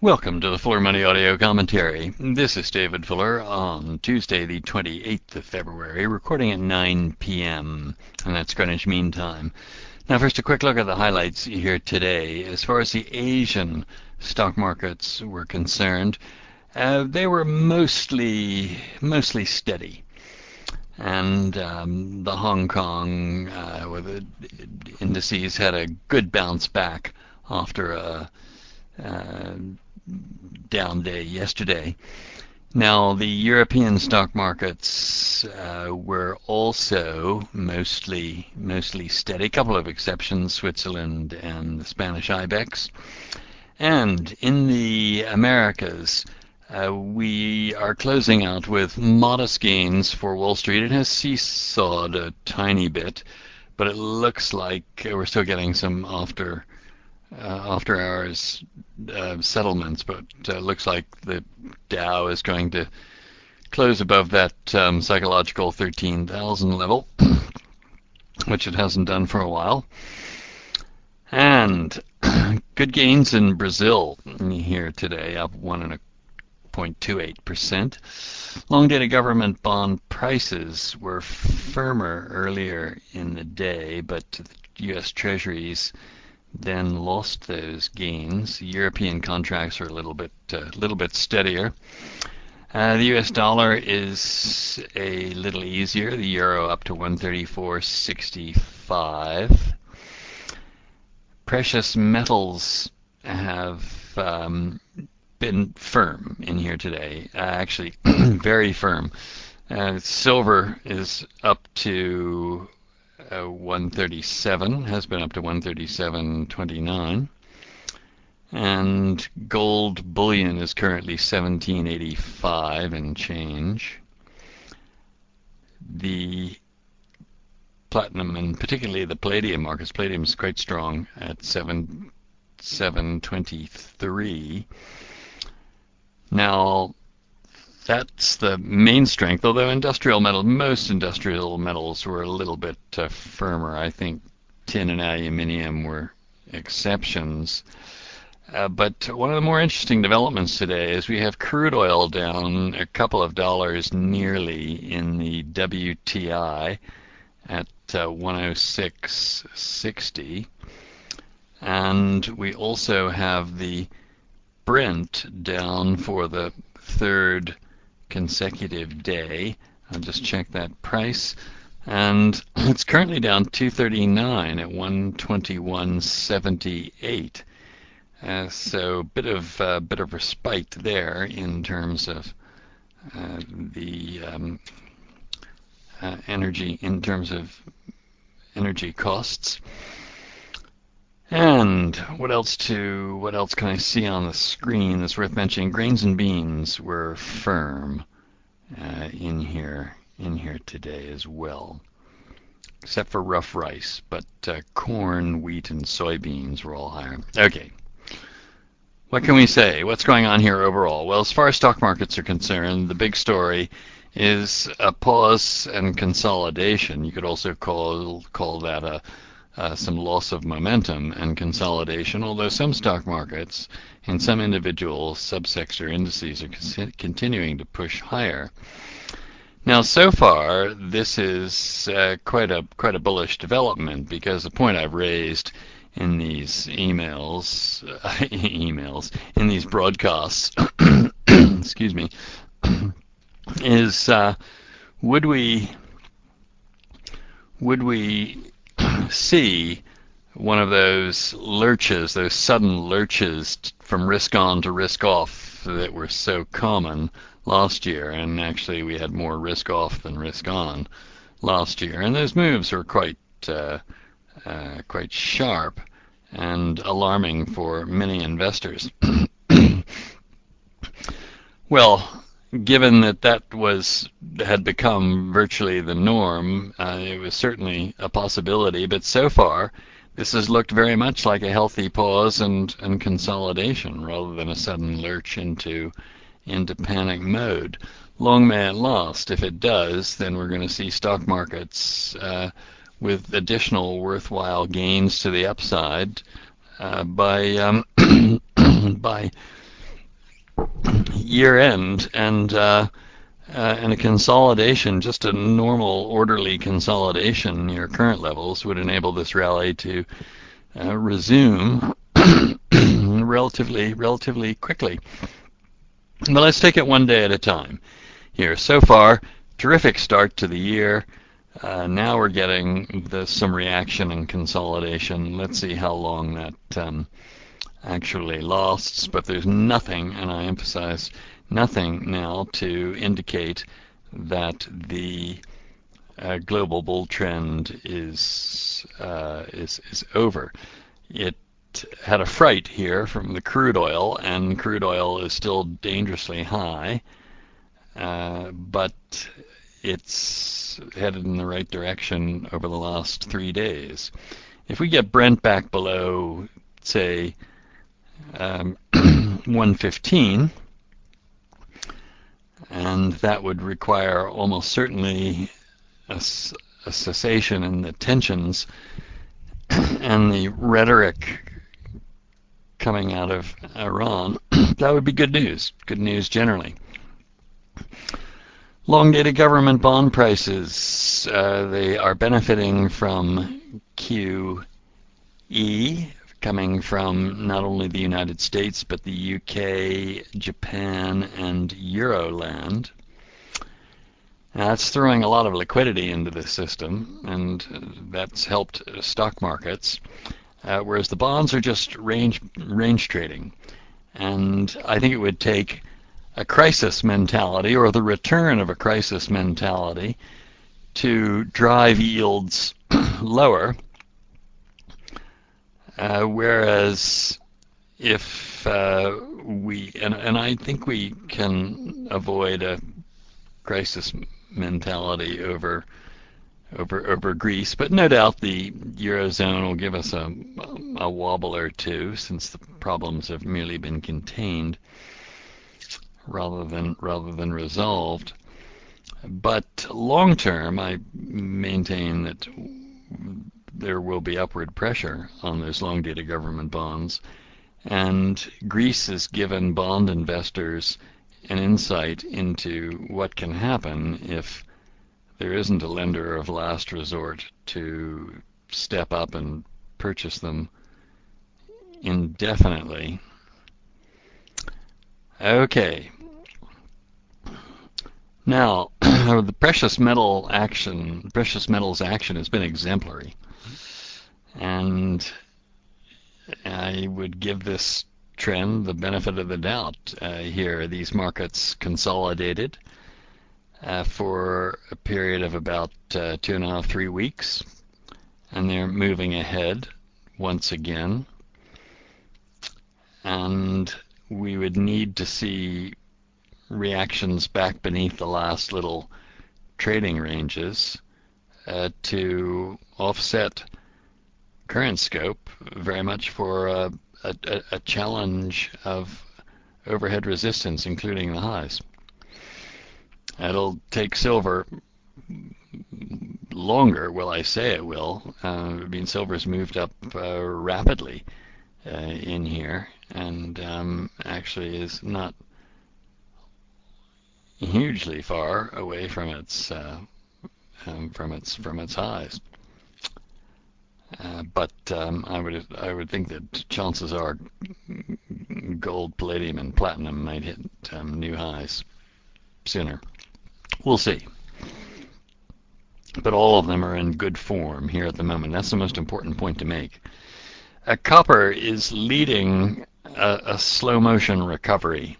Welcome to the Fuller Money Audio Commentary. This is David Fuller on Tuesday, the 28th of February, recording at 9 p.m., and that's Greenwich Mean Time. Now, first, a quick look at the highlights here today. As far as the Asian stock markets were concerned, they were mostly steady. And the Hong Kong indices had a good bounce back after a down day yesterday. Now, the European stock markets were also mostly steady. A couple of exceptions, Switzerland and the Spanish IBEX. And in the Americas, we are closing out with modest gains for Wall Street. It has seesawed a tiny bit, but it looks like we're still getting some after hours settlements, but looks like the Dow is going to close above that psychological 13,000 level, which it hasn't done for a while. And good gains in Brazil here today, up 1.28%. Long-dated government bond prices were firmer earlier in the day, but the U.S. Treasuries then lost those gains. The European contracts are a little bit steadier. The U.S. dollar is a little easier. The euro up to 134.65. Precious metals have been firm in here today. Actually, very firm. Silver is up to 137, has been up to 137.29, and gold bullion is currently 1785 and change. The platinum, and particularly the palladium markets, palladium is quite strong at 723. Now, that's the main strength, although most industrial metals were a little bit firmer. I think tin and aluminium were exceptions. But one of the more interesting developments today is we have crude oil down a couple of dollars nearly in the WTI at 106.60. And we also have the Brent down for the third consecutive day. I'll just check that price, and it's currently down 239 at 121.78. So bit of respite there in terms of the energy costs. And what else can I see on the screen that's worth mentioning? Grains and beans were firm in here today as well, except for rough rice. But corn, wheat, and soybeans were all higher. Okay. What can we say? What's going on here overall? Well, as far as stock markets are concerned, the big story is a pause and consolidation. You could also call that some loss of momentum and consolidation, although some stock markets and some individual subsector indices are continuing to push higher. Now, so far, this is quite a bullish development, because the point I've raised in these emails, in these broadcasts, excuse me, is would we see one of those lurches, those sudden lurches from risk on to risk off that were so common last year, and actually we had more risk off than risk on last year, and those moves were quite sharp and alarming for many investors. Well, given that had become virtually the norm, it was certainly a possibility, but so far this has looked very much like a healthy pause and consolidation rather than a sudden lurch into panic mode. Long may it last. If it does, then we're going to see stock markets with additional worthwhile gains to the upside by year end, and a consolidation, just a normal orderly consolidation near current levels, would enable this rally to resume relatively quickly. But let's take it one day at a time here. So far, terrific start to the year. Now we're getting some reaction and consolidation. Let's see how long that actually lasts. But there's nothing, and I emphasize nothing now, to indicate that the global bull trend is over. It had a fright here from the crude oil, and crude oil is still dangerously high, but it's headed in the right direction over the last 3 days. If we get Brent back below, say, 115, and that would require almost certainly a cessation in the tensions and the rhetoric coming out of Iran, that would be good news. Good news generally. Long-dated government bond prices, they are benefiting from QE coming from not only the United States, but the UK, Japan, and Euroland. Now, that's throwing a lot of liquidity into the system, and that's helped stock markets, whereas the bonds are just range trading. And I think it would take a crisis mentality, or the return of a crisis mentality, to drive yields lower, whereas if and I think we can avoid a crisis mentality over Greece, but no doubt the Eurozone will give us a wobble or two, since the problems have merely been contained rather than resolved. But long term, I maintain that there will be upward pressure on those long-dated government bonds, and Greece has given bond investors an insight into what can happen if there isn't a lender of last resort to step up and purchase them indefinitely. Okay. Now, the precious metals action has been exemplary, and I would give this trend the benefit of the doubt. Here, these markets consolidated for a period of about 2.5, 3 weeks, and they're moving ahead once again. And we would need to see reactions back beneath the last little trading ranges to offset current scope very much for a challenge of overhead resistance, including the highs. It'll take silver longer, will I say it will. Silver's moved up rapidly in here, and actually is not hugely far away from its highs. But I would think that chances are gold, palladium, and platinum might hit new highs sooner. We'll see. But all of them are in good form here at the moment. That's the most important point to make. Copper is leading a slow motion recovery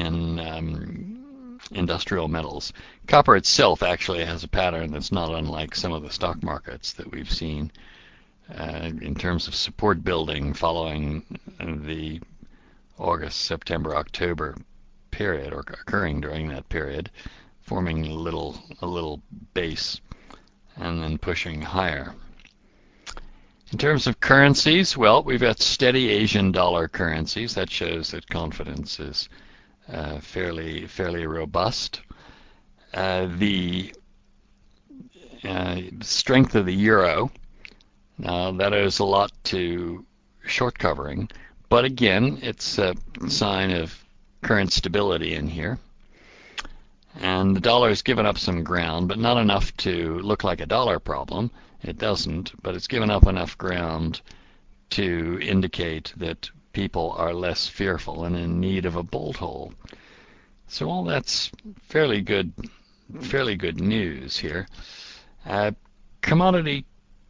in industrial metals. Copper itself actually has a pattern that's not unlike some of the stock markets that we've seen in terms of support building following the August, September, October period, or occurring during that period, forming a little base and then pushing higher. In terms of currencies, well, we've got steady Asian dollar currencies. That shows that confidence is fairly robust. The strength of the euro, that owes a lot to short covering, but again, it's a sign of current stability in here. And the dollar's given up some ground, but not enough to look like a dollar problem. It doesn't, but it's given up enough ground to indicate that people are less fearful and in need of a bolt hole. So all that's fairly good news here. Commodity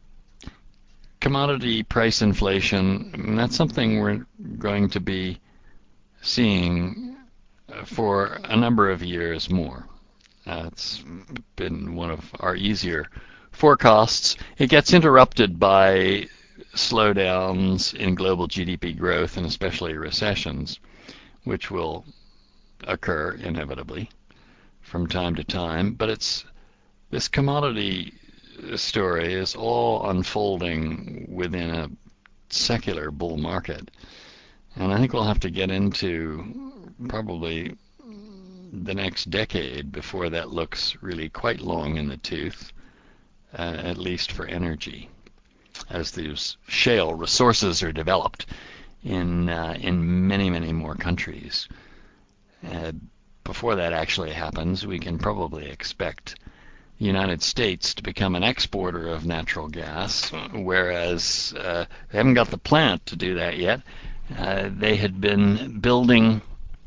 price inflation, that's something we're going to be seeing for a number of years more. It's been one of our easier forecasts. It gets interrupted by slowdowns in global GDP growth and especially recessions, which will occur inevitably from time to time. But this commodity story is all unfolding within a secular bull market. And I think we'll have to get into probably the next decade before that looks really quite long in the tooth, at least for energy, as these shale resources are developed in many more countries. Before that actually happens, we can probably expect the United States to become an exporter of natural gas, whereas they haven't got the plant to do that yet. They had been building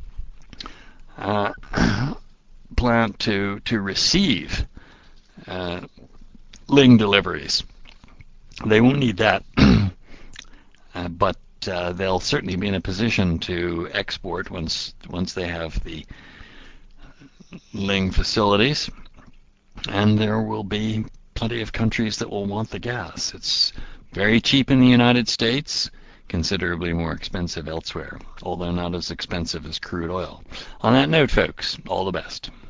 plant to receive Ling deliveries. They won't need that, but they'll certainly be in a position to export once they have the Ling facilities, and there will be plenty of countries that will want the gas. It's very cheap in the United States, considerably more expensive elsewhere, although not as expensive as crude oil. On that note, folks, all the best.